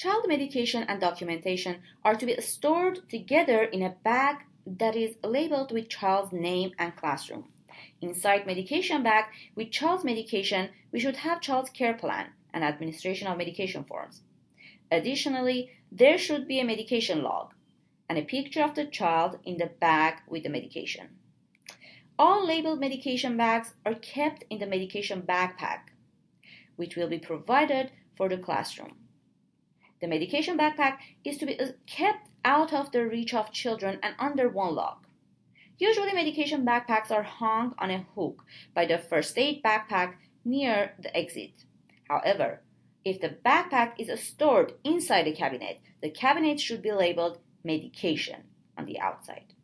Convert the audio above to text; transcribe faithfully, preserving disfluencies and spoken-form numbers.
Child medication and documentation are to be stored together in a bag that is labeled with child's name and classroom. Inside medication bag with child's medication, we should have child's care plan and administration of medication forms. Additionally, there should be a medication log and a picture of the child in the bag with the medication. All labeled medication bags are kept in the medication backpack, which will be provided for the classroom. The medication backpack is to be kept out of the reach of children and under one lock. Usually medication backpacks are hung on a hook by the first aid backpack near the exit. However, if the backpack is stored inside the cabinet, the cabinet should be labeled medication on the outside.